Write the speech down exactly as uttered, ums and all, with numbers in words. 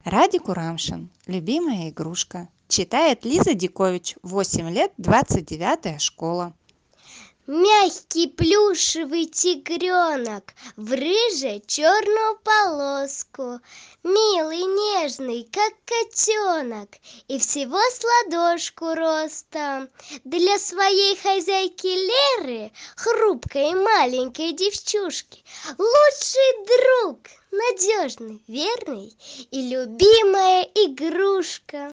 Радик Курамшин. Любимая игрушка. Читает Лиза Дикович. восемь лет, двадцать девятая школа. Мягкий плюшевый тигренок в рыжей черную полоску, милый, нежный, как котенок, и всего с ладошку ростом. Для своей хозяйки Леры, хрупкой маленькой девчушки, лучший друг, надежный, верный и любимая игрушка.